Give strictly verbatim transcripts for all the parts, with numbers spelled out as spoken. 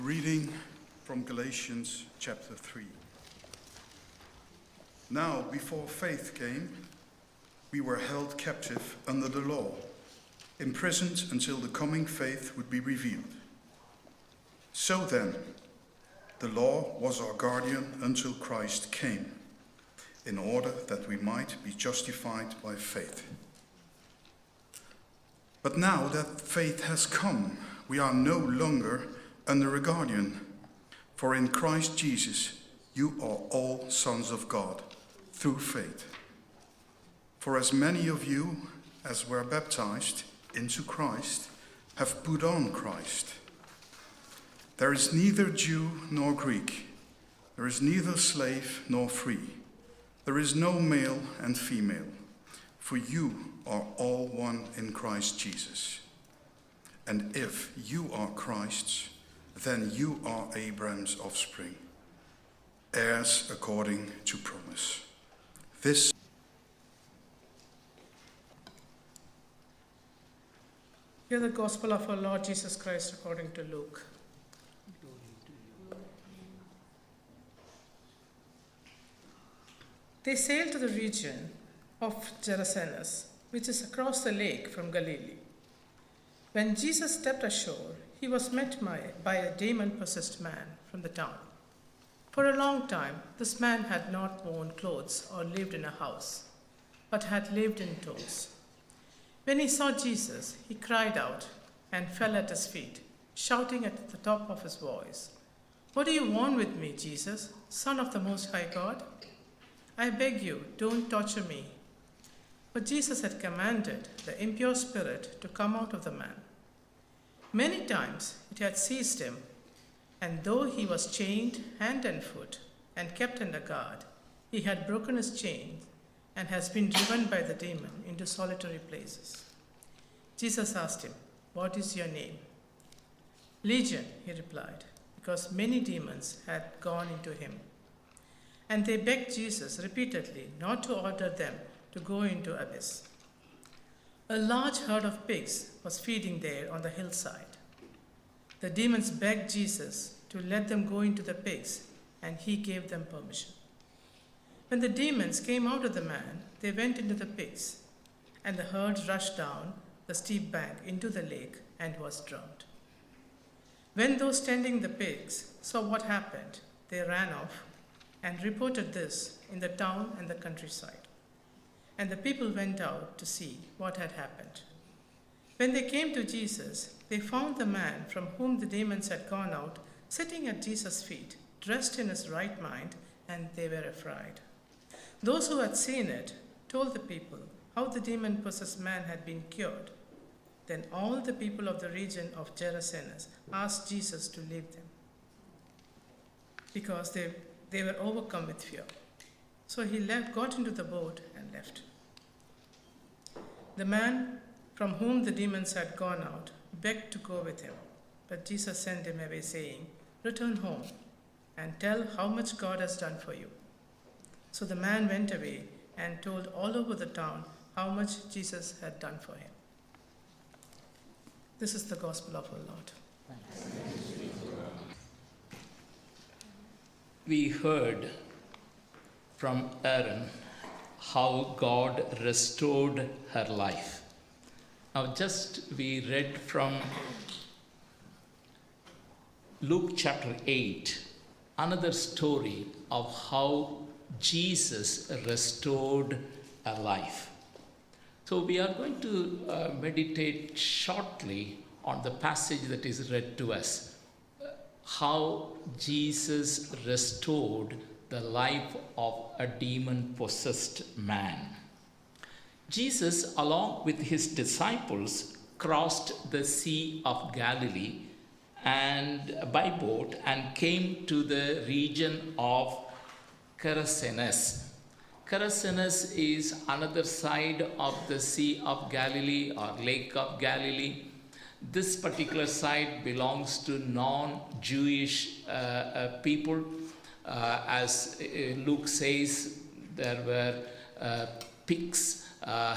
Reading from Galatians chapter three. Now, before faith came, we were held captive under the law, imprisoned until the coming faith would be revealed. So then, the law was our guardian until Christ came, in order that we might be justified by faith. But now that faith has come, we are no longer under a guardian, for in Christ Jesus you are all sons of God through faith. For as many of you as were baptized into Christ have put on Christ. There is neither Jew nor Greek, there is neither slave nor free, there is no male and female, for you are all one in Christ Jesus. And if you are Christ's, then you are Abraham's offspring, heirs according to promise. This Hear the gospel of our Lord Jesus Christ according to Luke. They sailed to the region of Gerasenes, which is across the lake from Galilee. When Jesus stepped ashore, he was met by a demon-possessed man from the town. For a long time, this man had not worn clothes or lived in a house, but had lived indoors. When he saw Jesus, he cried out and fell at his feet, shouting at the top of his voice, "What do you want with me, Jesus, Son of the Most High God? I beg you, don't torture me." But Jesus had commanded the impure spirit to come out of the man. Many times it had seized him, and though he was chained hand and foot and kept under guard, he had broken his chains and has been driven by the demon into solitary places. Jesus asked him, "What is your name?" "Legion," he replied, because many demons had gone into him. And they begged Jesus repeatedly not to order them to go into abyss. A large herd of pigs was feeding there on the hillside. The demons begged Jesus to let them go into the pigs, and he gave them permission. When the demons came out of the man, they went into the pigs, and the herd rushed down the steep bank into the lake and was drowned. When those tending the pigs saw what happened, they ran off and reported this in the town and the countryside. And the people went out to see what had happened. When they came to Jesus, they found the man from whom the demons had gone out sitting at Jesus' feet, dressed in his right mind, and they were afraid. Those who had seen it told the people how the demon-possessed man had been cured. Then all the people of the region of Gerasenes asked Jesus to leave them, because they, they were overcome with fear. So he left, got into the boat and left. The man from whom the demons had gone out begged to go with him, but Jesus sent him away, saying, "Return home and tell how much God has done for you." So the man went away and told all over the town how much Jesus had done for him. This is the gospel of our Lord. We heard from Aaron how God restored her life. Now just we read from Luke chapter eight, another story of how Jesus restored her life. So we are going to uh, meditate shortly on the passage that is read to us, how Jesus restored the life of a demon-possessed man. Jesus, along with his disciples, crossed the Sea of Galilee and by boat and came to the region of Gerasenes. Gerasenes is another side of the Sea of Galilee or Lake of Galilee. This particular side belongs to non-Jewish uh, uh, people. Uh, as uh, Luke says, there were uh, pigs, uh,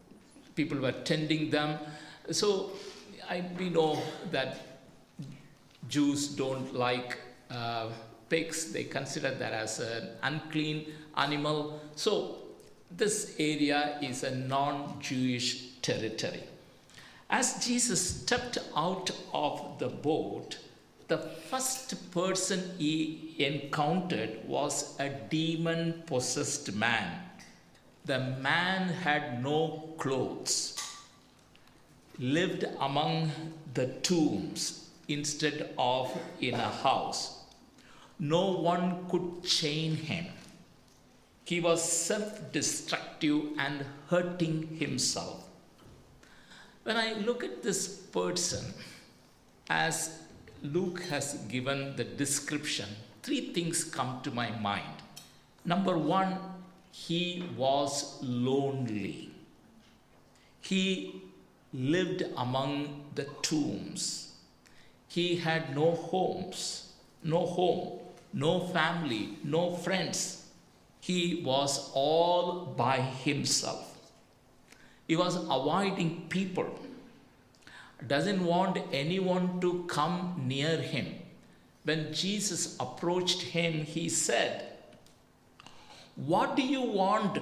people were tending them. So I, we know that Jews don't like uh, pigs. They consider that as an unclean animal. So this area is a non-Jewish territory. As Jesus stepped out of the boat, the first person he encountered was a demon-possessed man. The man had no clothes, lived among the tombs instead of in a house. No one could chain him. He was self-destructive and hurting himself. When I look at this person, as Luke has given the description, three things come to my mind. Number one, he was lonely. He lived among the tombs. He had no homes, no home, no family, no friends. He was all by himself. He was avoiding people. Doesn't want anyone to come near him. When Jesus approached him, he said, "What do you want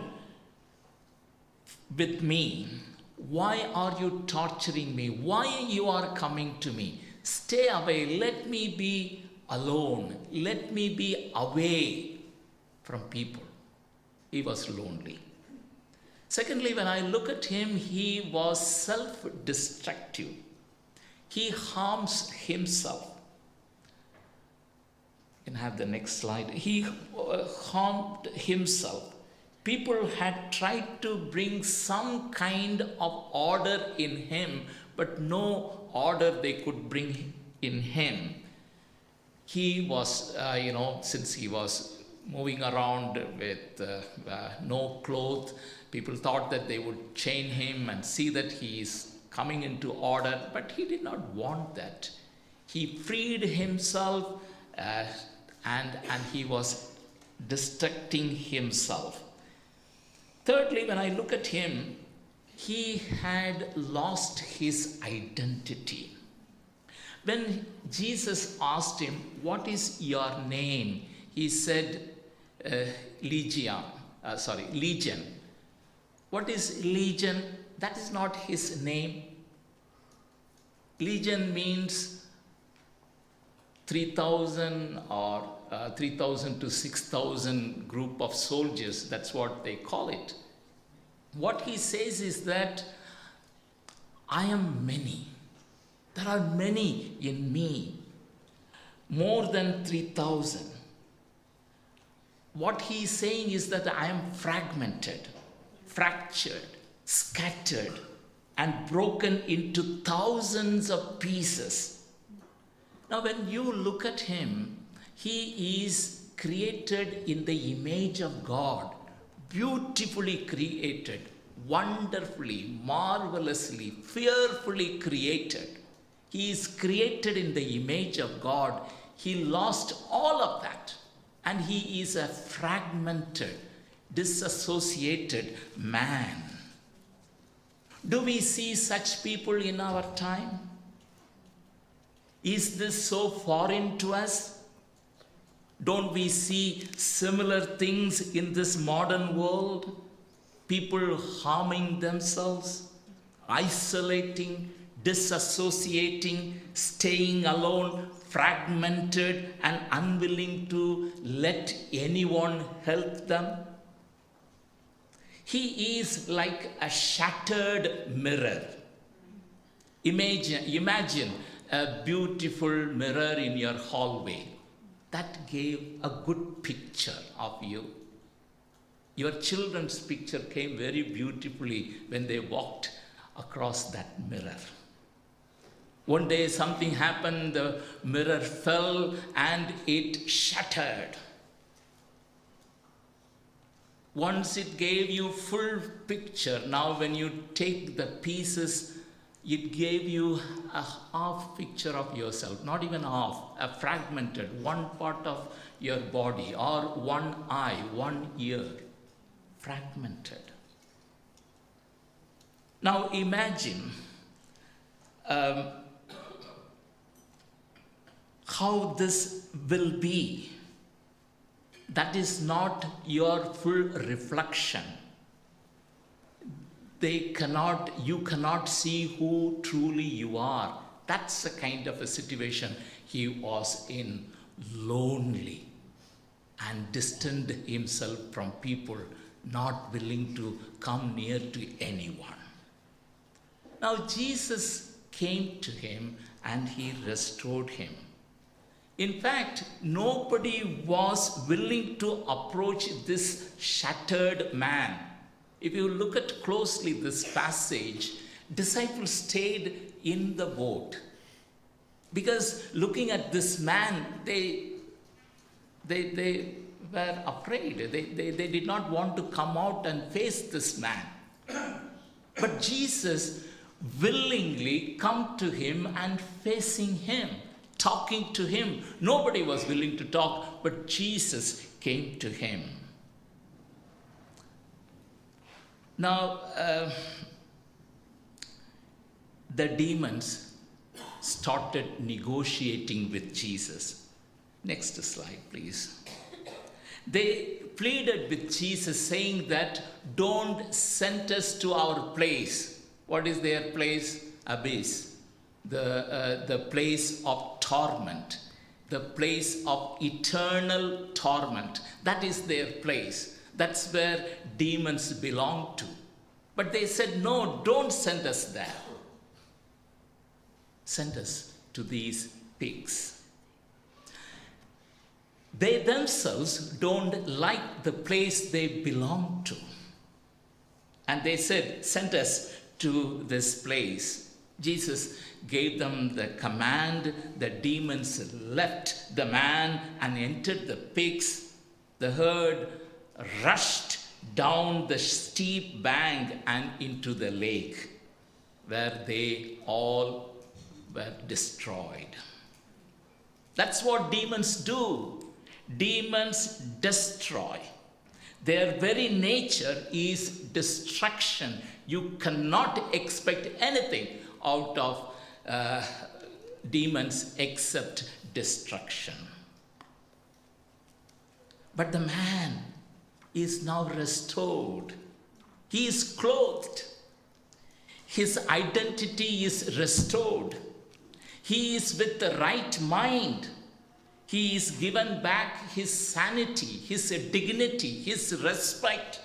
with me? Why are you torturing me? Why you are coming to me? Stay away. Let me be alone. Let me be away from people." He was lonely. Secondly, when I look at him, he was self-destructive. He harms himself. You can have the next slide. He uh, harmed himself. People had tried to bring some kind of order in him, but no order they could bring in him. He was, uh, you know, since he was moving around with uh, uh, no clothes, people thought that they would chain him and see that he is coming into order, but he did not want that. He freed himself uh, and, and he was destructing himself. Thirdly, when I look at him, he had lost his identity. When Jesus asked him, "What is your name?" he said, uh, Legion, uh, sorry, Legion. What is Legion? That is not his name. Legion means three thousand or uh, three thousand to six thousand group of soldiers. That's what they call it. What he says is that I am many. There are many in me. More than three thousand. What he is saying is that I am fragmented, fractured, scattered, and broken into thousands of pieces. Now, when you look at him, he is created in the image of God, beautifully created, wonderfully, marvelously, fearfully created. He is created in the image of God. He lost all of that. And he is a fragmented, disassociated man. Do we see such people in our time? Is this so foreign to us? Don't we see similar things in this modern world? People harming themselves, isolating, disassociating, staying alone, fragmented and unwilling to let anyone help them. He is like a shattered mirror. Imagine, imagine a beautiful mirror in your hallway. That gave a good picture of you. Your children's picture came very beautifully when they walked across that mirror. One day something happened, the mirror fell and it shattered. Once it gave you full picture, now when you take the pieces, it gave you a half picture of yourself, not even half, a fragmented, one part of your body or one eye, one ear, fragmented. Now imagine um, how this will be. That is not your full reflection. They cannot, you cannot see who truly you are. That's the kind of a situation he was in, lonely and distant himself from people, not willing to come near to anyone. Now Jesus came to him and he restored him. In fact, nobody was willing to approach this shattered man. If you look at closely this passage, disciples stayed in the boat. Because looking at this man, they, they, they were afraid. They, they, they did not want to come out and face this man. But Jesus willingly come to him and facing him, talking to him. Nobody was willing to talk, but Jesus came to him. Now, uh, the demons started negotiating with Jesus. Next slide, please. They pleaded with Jesus, saying that, don't send us to our place. What is their place? Abyss. The, uh, the place of torment. The place of eternal torment. That is their place. That's where demons belong to. But they said, no, don't send us there. Send us to these pigs. They themselves don't like the place they belong to. And they said, send us to this place. Jesus gave them the command. The demons left the man and entered the pigs. The herd rushed down the steep bank and into the lake, where they all were destroyed. That's what demons do. Demons destroy. Their very nature is destruction. You cannot expect anything out of uh, demons except destruction. But the man is now restored. He is clothed. His identity is restored. He is with the right mind. He is given back his sanity, his dignity, his respect.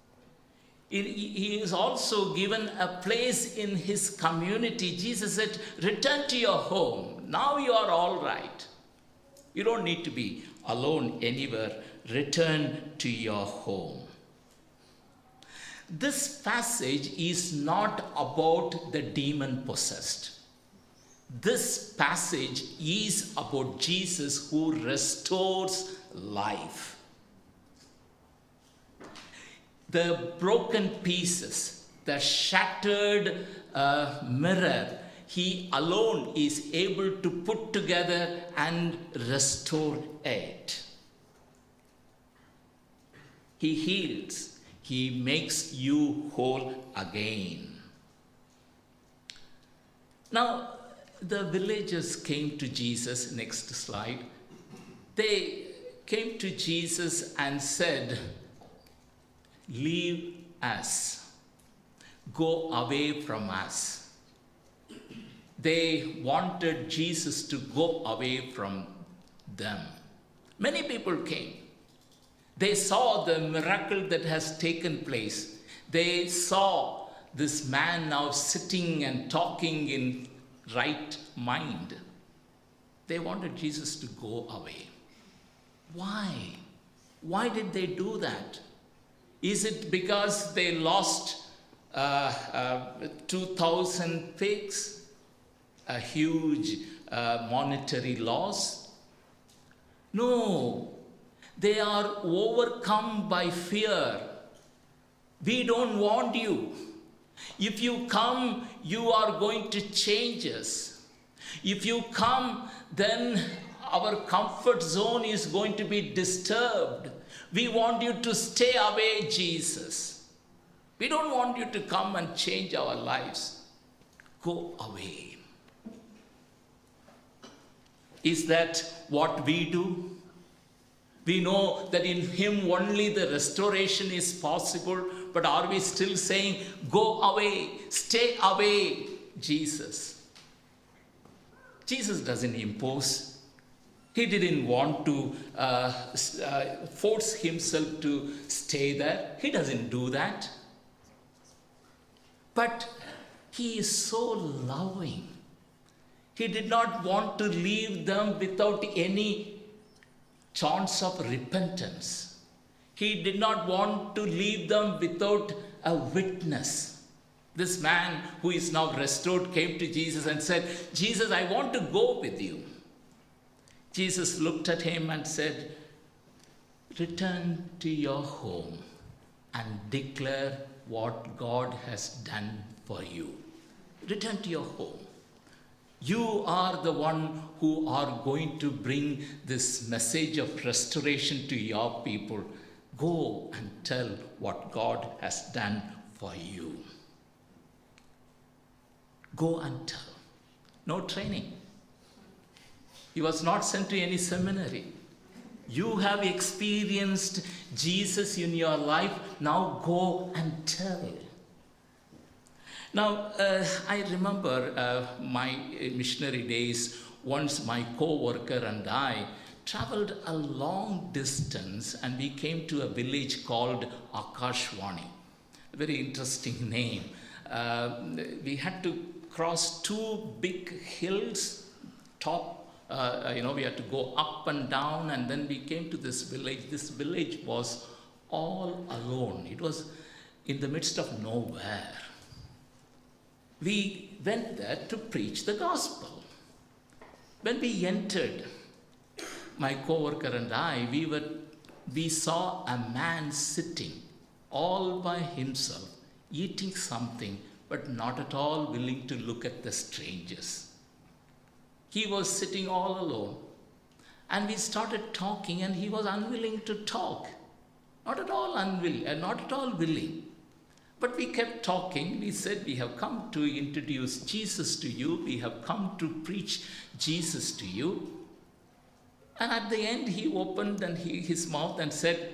He is also given a place in his community. Jesus said, return to your home. Now you are all right. You don't need to be alone anywhere. Return to your home. This passage is not about the demon possessed. This passage is about Jesus who restores life. The broken pieces, the shattered uh, mirror, he alone is able to put together and restore it. He heals. He makes you whole again. Now, the villagers came to Jesus. Next slide. They came to Jesus and said, leave us. Go away from us. They wanted Jesus to go away from them. Many people came. They saw the miracle that has taken place. They saw this man now sitting and talking in right mind. They wanted Jesus to go away. Why? Why did they do that? Is it because they lost uh, uh, two thousand pigs? A huge uh, monetary loss? No. They are overcome by fear. We don't want you. If you come, you are going to change us. If you come, then our comfort zone is going to be disturbed. We want you to stay away, Jesus. We don't want you to come and change our lives. Go away. Is that what we do? We know that in him only the restoration is possible, but are we still saying, go away, stay away, Jesus? Jesus doesn't impose. He didn't want to uh, uh, force himself to stay there. He doesn't do that. But he is so loving. He did not want to leave them without any chance of repentance. He did not want to leave them without a witness. This man who is now restored came to Jesus and said, Jesus, I want to go with you. Jesus looked at him and said, return to your home and declare what God has done for you. Return to your home. You are the one who are going to bring this message of restoration to your people. Go and tell what God has done for you. Go and tell. No training. He was not sent to any seminary. You have experienced Jesus in your life. Now go and tell. Now, uh, I remember uh, my missionary days. Once my co-worker and I traveled a long distance and we came to a village called Akashwani. A very interesting name. Uh, we had to cross two big hills, top Uh, you know, we had to go up and down, and then we came to this village. This village was all alone. It was in the midst of nowhere. We went there to preach the gospel. When we entered, my co-worker and I, we were, we saw a man sitting all by himself, eating something, but not at all willing to look at the strangers. He was sitting all alone. And we started talking, and he was unwilling to talk. Not at all unwilling, uh, not at all willing. But we kept talking. We said, we have come to introduce Jesus to you. We have come to preach Jesus to you. And at the end, he opened and he, his mouth and said,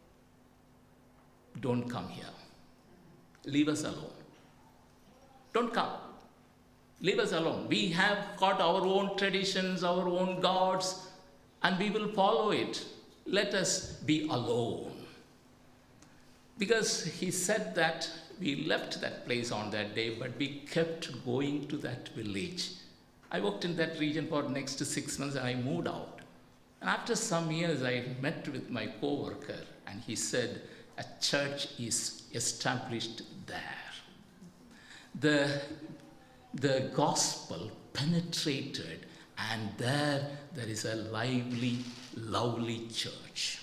don't come here. Leave us alone. Don't come. Leave us alone. We have got our own traditions, our own gods, and we will follow it. Let us be alone. Because he said that, we left that place on that day, but we kept going to that village. I worked in that region for next to six months and I moved out. And after some years, I met with my co-worker and he said, a church is established there. The The gospel penetrated, and there, there is a lively, lovely church.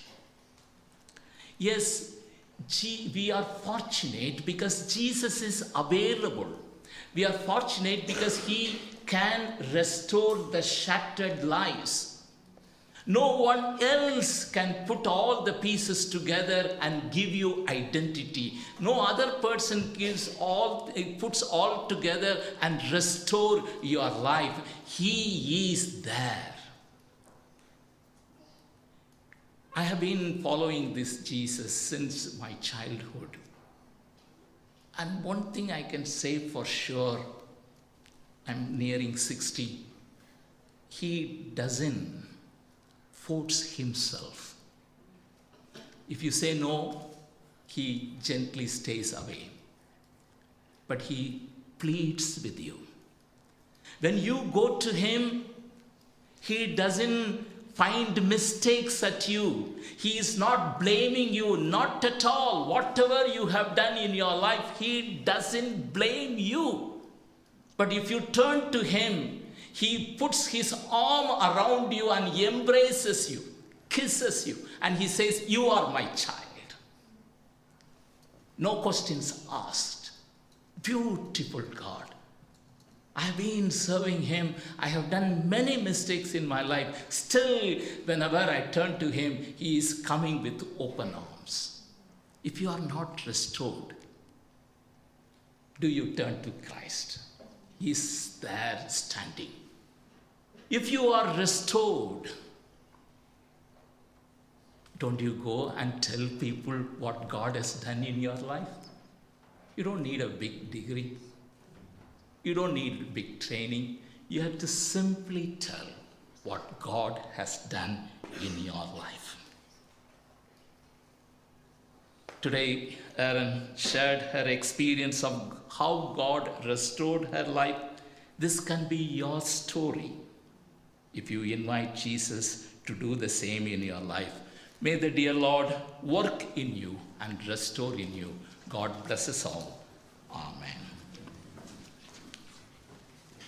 Yes, we are fortunate because Jesus is available. We are fortunate because he can restore the shattered lives. No one else can put all the pieces together and give you identity. No other person gives all, puts all together and restore your life. He is there. I have been following this Jesus since my childhood. And one thing I can say for sure, I'm nearing sixty. He doesn't force himself. If you say no, he gently stays away. But he pleads with you. When you go to him, he doesn't find mistakes at you. He is not blaming you, not at all. Whatever you have done in your life, he doesn't blame you. But if you turn to him, he puts his arm around you and embraces you, kisses you, and he says, you are my child. No questions asked. Beautiful God. I have been serving him. I have done many mistakes in my life. Still, whenever I turn to him, he is coming with open arms. If you are not restored, do you turn to Christ? He is there standing. If you are restored, don't you go and tell people what God has done in your life? You don't need a big degree. You don't need big training. You have to simply tell what God has done in your life. Today, Erin shared her experience of how God restored her life. This can be your story if you invite Jesus to do the same in your life. May the dear Lord work in you and restore in you. God bless us all. Amen.